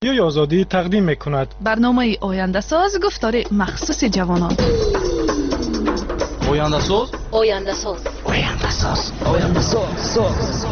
رادیوی آزادی تقدیم می‌کند. برنامه آینده ساز گفتار مخصوص جوانان. آینده ساز، آینده ساز، آینده ساز، آینده ساز.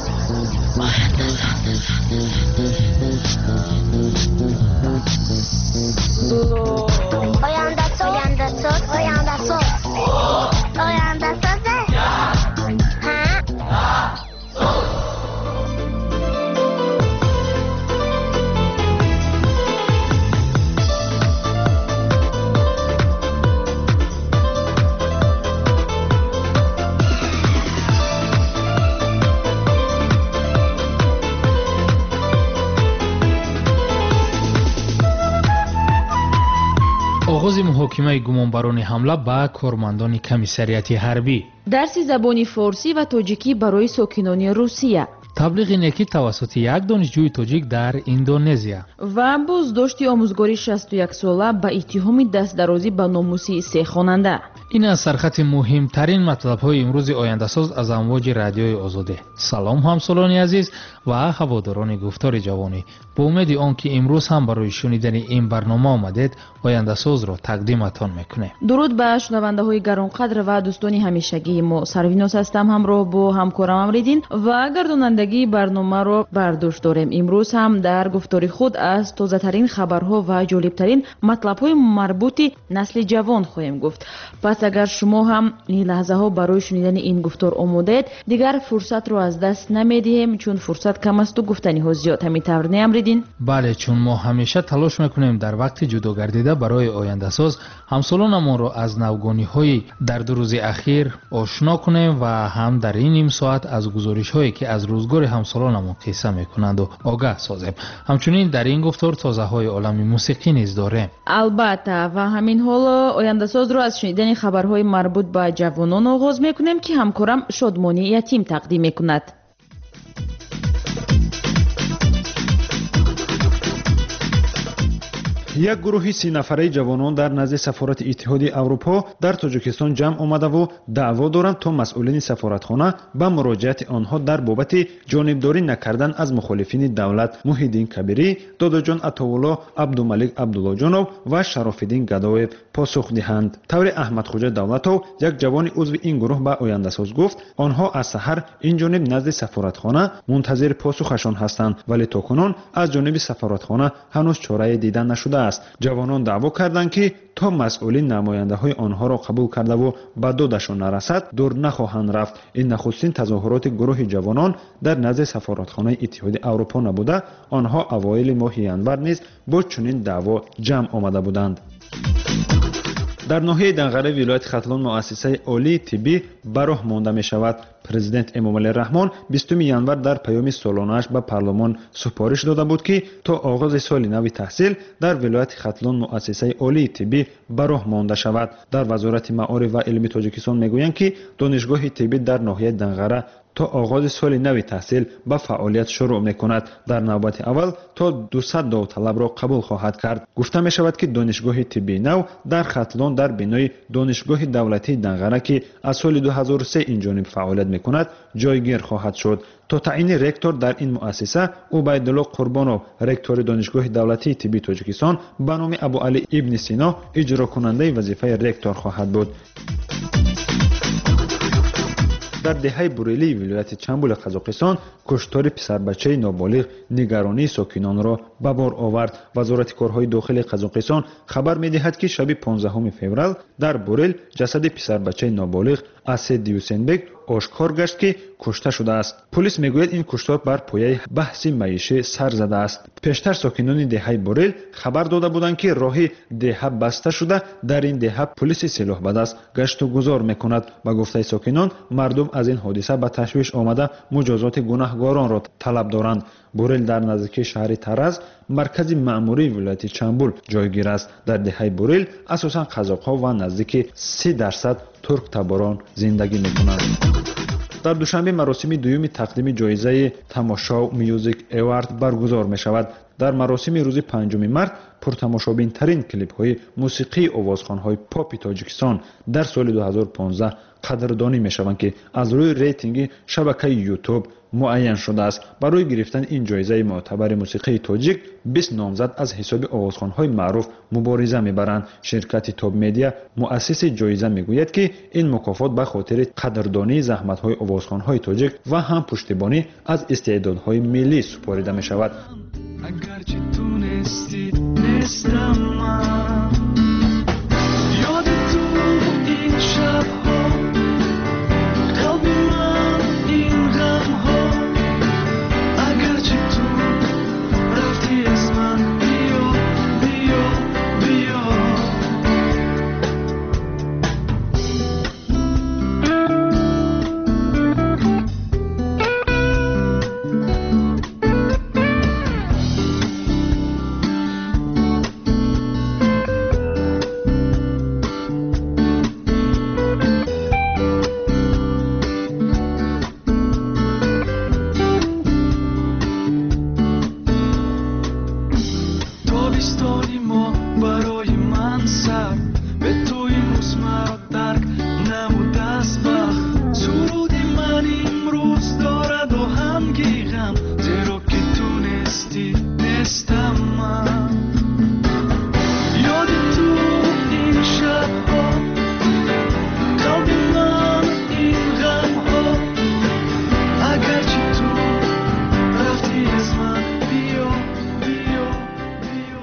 оғози муҳокимаи гумонбарони ҳамла ба кормандони комиссарияти ҳарбӣ. дарси забони форсӣ ва тоҷикӣ барои сокинони русия. таблиғи некӣ тавассути як донишҷӯи тоҷик дар индонезия. ва боздошти омӯзгори 61 сола ба иттиҳоми дастдарозӣ ба номуси се хонанда. ин аз сархати муҳимтарин матлабҳои имрӯзи ояндасоз аз амвоҷи радиои озодӣ. салом ҳамсолони азиз ва ҳаводорони гуфтори ҷавонӣ. бо умеди он ки имрӯз ҳам барои шунидани ин барнома омадед, ояндасозро тақдиматон мекунем. дуруд ба шунавандаҳои гаронқадр ва дӯстони ҳамешагии мо. сарвинос ҳастам, ҳамроҳ бо ҳамкорам Амриддин ва гардонандагии барномаро бардошт дорем. имрӯз ҳам дар гуфтори худ аз тозатарин хабарҳо ва ҷолибтарин матлабҳои марбути насли ҷавон хоҳем гуфт. пас агар шумо ҳам ин лаҳзаҳо барои шунидани ин гуфтор омодаед, дигар фурсатро аз даст намедиҳем, чун фурсат кам асту гуфтаниҳо зиёд. ҳамин тавр не Амриддин? бале, чун мо ҳамеша талош мекунем дар вақти ҷудо гардида барои ояндасоз ҳамсолонамонро аз навгониҳои дар ду рӯзи ахир ошно кунем ва ҳам дар ин ним соат аз гузоришҳое ки аз рӯзгори ҳамсолонамон қисса мекунанду огаҳ созем. ҳамчунин дар ин гуфтор тозаҳои олами мусиқӣ низ дорем. албатта, ва ҳамин ҳоло ояндасозро аз шунидани хабарҳои марбут ба ҷавонон оғоз мекунем ки ҳамкорам Шодмони Ятим тақдим мекунад. як гурӯҳи 30 нафараи ҷавонон дар назди сафорати иттиҳоди аврупо дар тоҷикистон ҷамъ омадаву даъво доранд то масъулини сафоратхона ба муроҷиати онҳо дар бобати ҷонибдорӣ накардан аз мухолифини давлат Муҳиддин Кабирӣ, Додоҷон Атовулло, Абдумалик Абдуллоҷонов ва Шарофиддин Гадоев посух диҳанд. таври Аҳмадхоҷа Давлатов, як ҷавони узви ин гурӯҳ ба ояндасоз гуфт, онҳо аз саҳар инҷониб назди сафоратхона мунтазири посухашон ҳастанд, вале токунун аз ҷониби сафоратхона ҳанӯз чорае дида нашудааст. ҷавонон даъво карданд ки то масъулин намояндаҳои онҳоро қабул кардаву ба додашон нарасад, дур нахоҳанд рафт. ин нахустин тазоҳуроти гурӯҳи ҷавонон дар назди сафоратхонаи иттиҳоди аврупо набуда, онҳо авоили моҳи январ низ бо чунин даъво ҷамъ омада буданд. дар ноҳияи Данғараи вилояти Хатлон муассисаи олии тиббӣ ба роҳ монда мешавад. президент Эмомалӣ Раҳмон 20 январ дар паёми солонааш ба парлумон супориш дода буд ки то оғози соли нави таҳсил дар вилояти Хатлон муассисаи олии тиббӣ ба роҳ монда шавад. дар вазорати маориф ва илми Тоҷикистон мегӯянд ки донишгоҳи тиббӣ дар ноҳияи Данғара то оғози соли нави таҳсил ба фаъолият шурӯъ мекунад. дар навбати аввал то 200 довталабро қабул хоҳад кард. гуфта мешавад ки донишгоҳи тиббии нав дар Хатлон дар бинои донишгоҳи давлатии Данғара ки аз соли 2003 инҷониб фаъолият мекунад ҷойгир хоҳад шуд. то таъини ректор дар ин муассиса Убайдулло Қурбонов, ректори донишгоҳи давлатии тиббии Тоҷикистон, ба номи Абуалӣ ибни Сино иҷрокунандаи вазифаи ректор хоҳад буд. дар деҳаи Бурелии вилояти Чамбули Қазоқистон куштори писарбачаи ноболиғ нигаронии сокинонро ба бор овард. вазорати корҳои дохилии Қазоқистон хабар медиҳад ки шаби 15 феврал дар Бурел ҷасади писарбачаи ноболиғ Асед Юсенбек ошкор гашт ки кушта шудааст. полис мегӯяд ин куштор бар пояи баҳси маишӣ сар задааст. пештар сокинони деҳаи Бурел хабар дода буданд ки роҳи деҳа баста шуда, дар ин деҳа полиси силоҳбадаст гашту гузор мекунад. ба гуфтаи сокинон, мардум аз ин ҳодиса ба ташвиш омада муҷозоти гунаҳгоронро талаб доранд. Бурел дар наздикии шаҳри Тараз, маркази маъмурии вилояти Чамбул ҷойгир аст. дар деҳаи Бурел асосан қазоқҳо ва наздики 30% турктаборон зиндагӣ мекунанд. дар душанбе маросими дуюми тақдими ҷоизаи тамошо Music Award баргузор мешавад. дар маросими рӯзи 5 март пуртамошобинтарин клипҳои мусиқии овозхонҳои попи Тоҷикистон дар соли 2015 қадрдонӣ мешаванд ки аз рӯи рейтинги шабакаи ютуб муайян шудааст. барои гирифтани ин ҷоизаи муътабари мусиқии тоҷик 20 номзад аз ҳисоби овозхонҳои маъруф мубориза мебаранд. ширкати Top Media муассиси ҷоиза мегӯяд ки ин мукофот ба хотири қадрдонии заҳматҳои овозхонҳои тоҷик ва ҳам пуштибонӣ аз истеъдодҳои миллӣ супорида мешавад. Agarчи тунести нестам ман ёди ту ин шабҳо қалби ман ин ғамҳо агарчи ту рафти аз ман биё биё биё тобистони мо барои ман сар бе ту имрӯз маро дарк намудааст бахт суруди ман имрӯз дораду ҳамги ғам зеро ки ту нестӣ нестам ман ёди ту ин шабҳо қалби ман ин ғамҳо агарчи ту рафти аз ман биё биё биё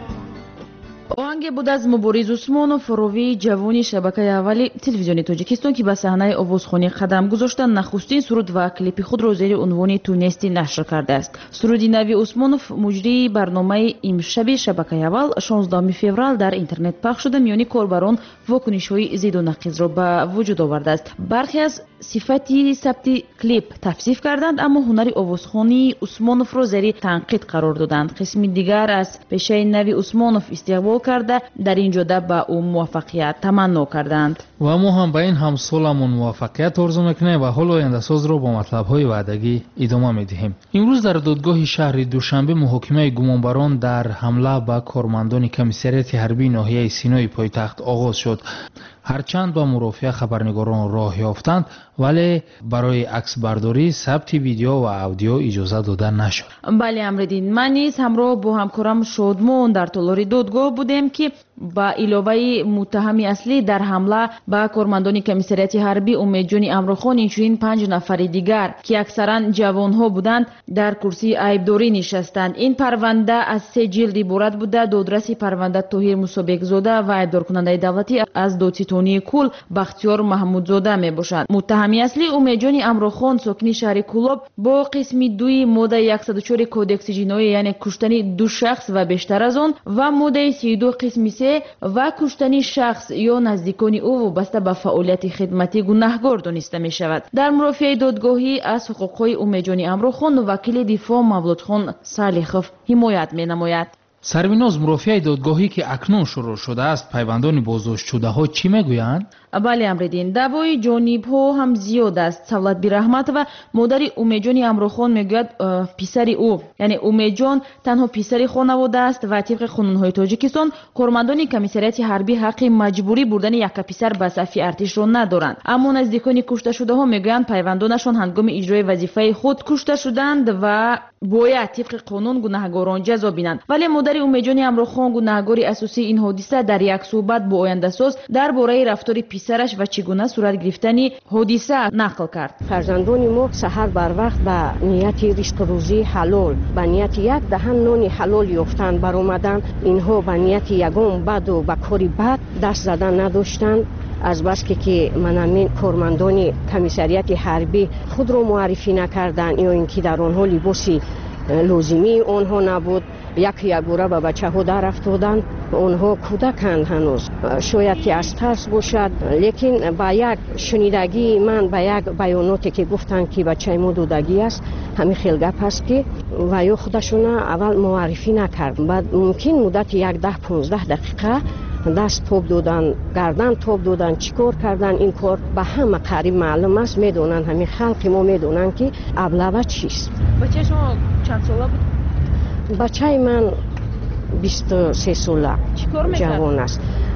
оҳанге буд аз мубориз усмонов, ровии ҷавони шабакаи аввали телевизиони тоҷикистон, ки ба саҳнаи овозхонӣ қадам гузошта нахустин суруд ва клипи худро зери унвони «Ту нестӣ» нашр кардааст. суруди нави усмонов муҷрии барномаи имшаби шабакаи аввал 16 феврал дар интернет пахш шуда миёни корбарон вокунишҳои зидду нақизро ба вуҷуд овардааст. бархе аз сифати сабти клип тавсиф карданд, аммо ҳунари овозхонии усмоновро зери танқид қарор доданд. қисми дигар аз пешаи нави усмонов истиқбол карда дар ин ҷода ба ӯ муваффақият таманно карданд. ва мо ҳам ба ин ҳамсоламон муваффақият орзу мекунем ва ҳол ояндасозро бо матлабҳои ваъдагӣ идома медиҳем. имрӯз дар додгоҳи шаҳри душанбе муҳокимаи гумонбарон дар ҳамла ба кормандони комиссарияти ҳарбии ноҳияи Синои пойтахт оғоз шуд. ҳарчанд ба мурофиа хабарнигорон роҳ ёфтанд, вале барои аксбардорӣ сабти видео ва аудио иҷоза дода нашуд. бале Амриддин, ман низ ҳамроҳ бо ҳамкорам Шодмон дар толори додгоҳ будем ки ба иловаи муттаҳами аслӣ дар ҳамла ба кормандони комиссарияти ҳарбӣ Умедҷони Амрохон инчунин 5 нафари дигар ки аксаран ҷавонҳо буданд дар курсии айбдорӣ нишастанд. ин парванда аз 3 ҷилд иборат буда додраси парванда Тоҳир Мусобекзода ва айбдоркунандаи давлатӣ аз додситонии Кул Бахтиёр Маҳмудзода мебошанд. муттаҳами аслӣ Умедҷони Амрохон сокини шаҳри Кулоб бо қисми 2 моддаи 104 кодекси ҷиноӣ, яъне куштани 2 шахс ва бештар аз он ва моддаи 32 қисми 3 ва куштани шахс ё наздикони ӯ вобаста ба фаъолияти хидматӣ гунаҳгор дониста мешавад. дар мурофиаи додгоҳӣ аз ҳуқуқҳои Умедҷони Амрохон вакили дифоъ Мавлудхон Салихов ҳимоят менамояд. сарвиноз, мурофиаи додгоҳӣ ки акнун шурӯъ шудааст, пайвандони боздоштшудаҳо чӣ мегӯянд? бале Амриддин, даъвои ҷонибҳо ҳам зиёд аст. Савлат Бираҳматова, модари Умедҷони Амрохон, мегӯяд писари ӯ, яъне Умедҷон танҳо писари хонавода аст ва тибқи қонунҳои Тоҷикистон кормандони комиссарияти ҳарбӣ ҳаққи маҷбурӣ бурдани якаписар ба сафи артишро надоранд. аммо наздикони кушташудаҳо мегӯянд пайвандонашон ҳангоми иҷрои вазифаи худ кушта шуданд ва бояд тибқи қонун гунаҳгорон ҷазо бинанд. вале модари Умедҷони Амрохон, гунаҳгори асосии ин ҳодиса, дар як суҳбат бо ояндасоз дар бораи рафтори писараш ва чӣ гуна сурат гирифтани ҳодиса нақл кард. фарзандони мо саҳар барвақт ба нияти ризқрӯзии ҳалол, ба нияти як даҳан нони ҳалол ёфтан баромаданд. инҳо ба нияти ягон баду ба кори бад даст задан надоштанд. азбаски ки манамин кормандони комиссарияти ҳарбӣ худро муаррифӣ накарданд ё ин ки дар онҳо либоси лозимии онҳо набуд, якбора ба бачаҳо дарафтоданд. онҳо кӯдаканд ҳанӯз, шояд ки аз тарс бошад, лекин ба як шунидагии ман ба як баёноте ки гуфтанд ки бачаи мо додагӣ аст, ҳамин хел гап аст ки ва ё худашона аввал муаррифӣ накард. баъд мумкин муддати 10-15 дақиқа даст тоб додан, гардан тоб додан, чӣ кор кардан. ин кор ба ҳама қариб маълум аст, медонанд, ҳамин халқи мо медонанд ки аблава чист. бачаи шумо чанд сола буд? бачаи ман 23 сола ҷавон аст.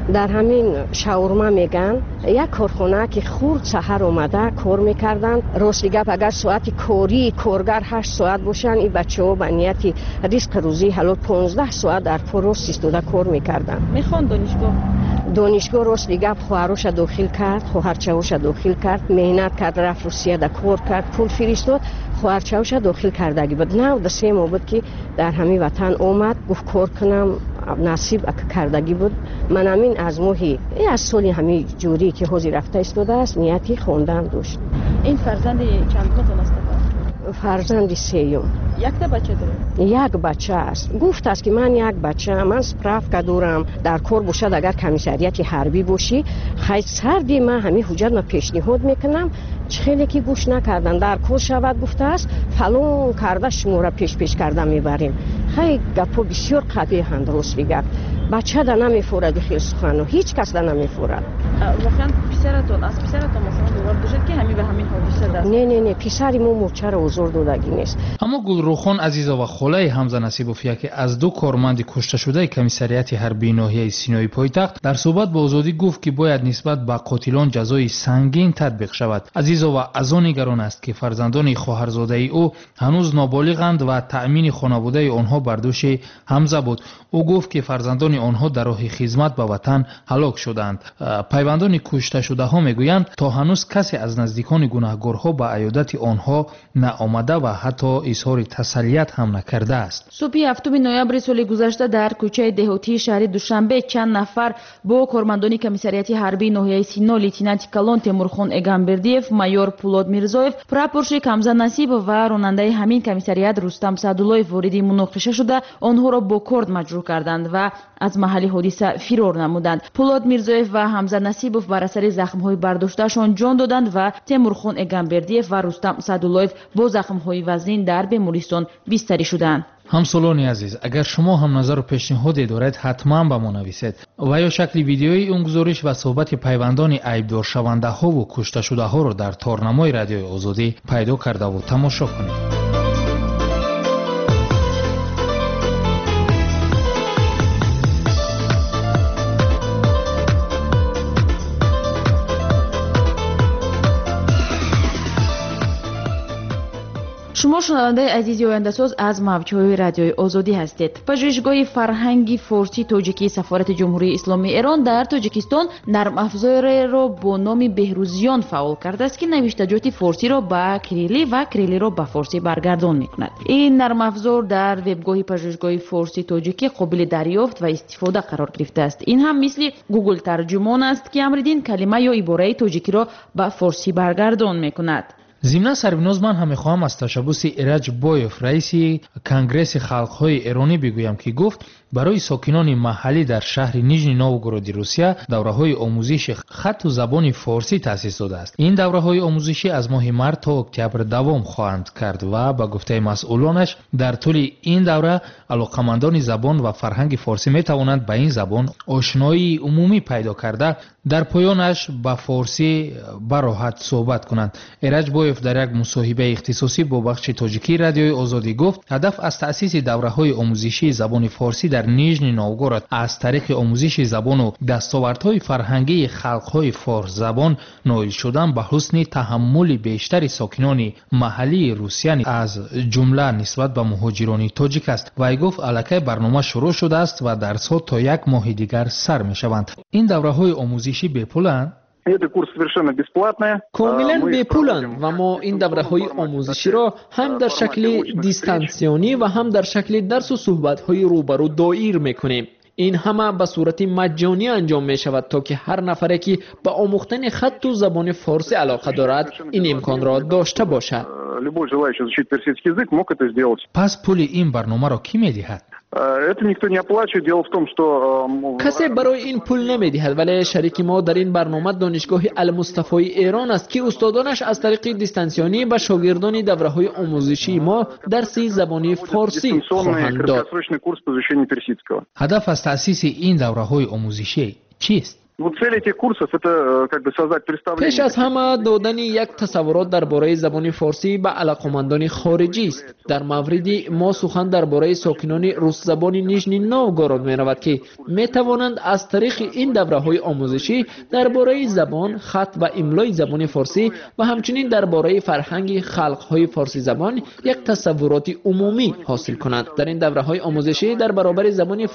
در همین شاورما میگن یک کارخانه که خورد سحر اومده کار میکردن. راست گپ اگر ساعت کاری کارگر 8 ساعت باشن، این بچه ها به نیت ریسک روزی حالا 15 ساعت در پروس ایستاده کار میکردن. میخوان دانشگاه راست گپ خواهرش داخل کرد، خواهرچه‌اش داخل کرد، مهنت کرد، رفت روسیه دا کار کرد، پول فرستاد، خواهرچه‌اش داخل کردگی بود. نه در 3 ماه بود که در همین وطن اومد، گفت کار کنم، نصیب کردگی بود. من همین از ماهی از سالی همین جوری که حوزی رفته ایستاده است نیتی خواندن داشت. این فرزند چند ماه است؟ فرزند 3. یک تا بچه داره؟ یک بچه است. گفت است که من یک بچه، من سپراف دارم در کار باشد، اگر کمیسریت حربی باشی خیلی سردی من همین حجت ما پیشنهاد میکنم. خیلی که گوش نکردن، در کار شود گفته است فلان کرده شما را پیش کرده میبریم. خیلی گپا بسیار قبیح هند راست گپ. بچه دا نمیفورد خیلی سخنو، هیچ کس دا نمیفورد. واقعا پسرتون از پسرتون مثلا دوباره داشت که همین به همین حادثه دست؟ نه پسری ما مرچه را حضور دادگی نیست. اما گلروخان عزیزا و خاله حمزه نصیبوفیا که از 2 کارمند کشته شده کمیسریت حربی ناحیه سینای پایتخت در صحبت با آزادی گفت که باید نسبت به قاتلان جزای سنگین تطبیق شود. عزیزا و از آن نگران است که فرزندان خواهرزاده او هنوز نابالغند و تأمین خانواده آنها بر دوش حمزه بود. او گفت که فرزندان آنها در راه خدمت به وطن هلاک شدند. پیوندان کشته شده ها میگویند تا هنوز کسی از نزدیکان گناهکارها به عیادت آنها نآمده و حتی اظهار تسلیت هم نکرده است. صبح 7 نوامبر سال گذشته در کوچه دهاتی شهر دوشنبه چند نفر با کارمندان کمیسریت حربی ناحیه سینا لیتنانت کلان تیمورخان اگامبردیев، مایور پولاد میرزویف، پراپورشی حمزه نصیب و راننده همین کمیسریت رستم سعدالله‌ев وارد مناقشه شده آنها را با کرد مجروح کردند و از محل حادثه فرار نمودند. پولاد میرزویف و حمزه نصیبوف بر اثر زخم‌های برداشتهشان جان دادند و تیمورخان اگامبردیев و رستم سعدالله‌ев با زخم‌های وزین در بیمارستان بستری شدند. همسالان عزیز، اگر شما هم نظر و پیشنهادی دارید حتما به ما نویسید و یا شکل ویدیویی اون گزارش و صحبت پیوندان عیبدار شونده ها و کشته شده ها رو در تارنمای رادیوی آزادی پیدا کرده و تماشا کنید. شما شنونده عزیز آینده‌ساز از موج‌های رادیوی آزادی هستید. پژوهشگاه فرهنگی فارسی تاجیکی سفارت جمهوری اسلامی ایران در تاجیکستان نرم افزاری را با نام بهروزیان فعال کرده است که نوشتجات فارسی را به کریلی و کریلی را به فارسی برگردان می‌کند. این نرم افزار در وبگاه پژوهشگاه فارسی تاجیکی قابل دریافت و استفاده قرار گرفته است. این هم مثل گوگل ترجمان است که امریدین کلمه یا عباره تاجیکی را به فارسی برگردان می‌کند. ضمن سربناز من هم میخواهم از تشبوس ایرج بایف رئیس کنگرس خلق‌های ایرانی بگویم که گفت برای ساکنان محلی در شهر نیژنی نوگورود روسیه دوره‌های آموزش خط و زبان فارسی تأسیس شده است. این دوره‌های آموزشی از ماه مارس تا اکتبر دوام خواهند کرد و به گفته مسئولانش در طول این دوره علاقه‌مندان زبان و فرهنگ فارسی می‌توانند به این زبان آشنایی عمومی پیدا کرده در پایانش به فارسی به راحت صحبت کنند. ایرج بایف در یک مصاحبه اختصاصی با بخش تاجیکی رادیوی آزادی گفت هدف از تأسیس دوره‌های آموزشی زبان فارسی در نیژنی نوگورود از طریق آموزش زبان و دستاوردهای فرهنگی خلق‌های فارس زبان نائل شدن به حسن تحمل بیشتر ساکنان محلی روسیه از جمله نسبت به مهاجران تاجیک است. وی گفت الکی برنامه شروع شده است و درس‌ها تا 1 ماه دیگر سر می‌شوند. این دوره‌های آموزشی به‌پولند؟ کاملا بیپولند و ما این دوره‌های آموزشی را هم در شکل دیستانسیونی و هم در شکل درس و صحبت‌های روبرو دایر می‌کنیم. این همه به صورت مجانی انجام می شود تا که هر نفری که به آموختن خط و زبان فارسی علاقه دارد این امکان را داشته باشد. پس پول این برنامه را کی می‌دهد؟ کسی برای این پول نمیدهد، ولی شریک ما در این برنامه دانشگاه المصطفی ایران است که استادانش از طریق دیستانسیونی به شاگردان دوره‌های آموزشی ما درس زبان فارسی خواهند داد. هدف از تأسیس این دوره‌های آموزشی چیست؟ پیش از همه دادن یک تصورات درباره زبان فارسی به علاقمندان خارجی است. در مورد ما سخن درباره ساکنان روس زبان نیژنی نوگورود می رود که می توانند از طریق این دوره‌های آموزشی درباره زبان، خط و املای زبان فارسی و همچنین درباره فرهنگ خلق‌های فارسی زبان یک تصورات عمومی حاصل کنند. در این دوره‌های آموزشی در برابر زبان